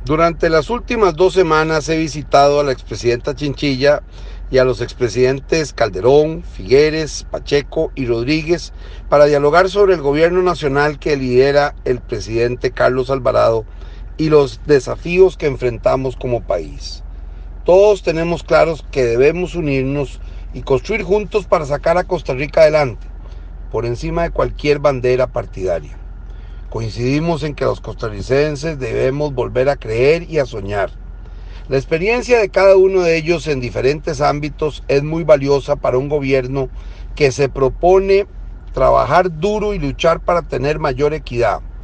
Durante las últimas 2 semanas he visitado a la expresidenta Chinchilla y a los expresidentes Calderón, Figueres, Pacheco y Rodríguez para dialogar sobre el gobierno nacional que lidera el presidente Carlos Alvarado y los desafíos que enfrentamos como país. Todos tenemos claros que debemos unirnos y construir juntos para sacar a Costa Rica adelante, por encima de cualquier bandera partidaria. Coincidimos en que los costarricenses debemos volver a creer y a soñar. La experiencia de cada uno de ellos en diferentes ámbitos es muy valiosa para un gobierno que se propone trabajar duro y luchar para tener mayor equidad,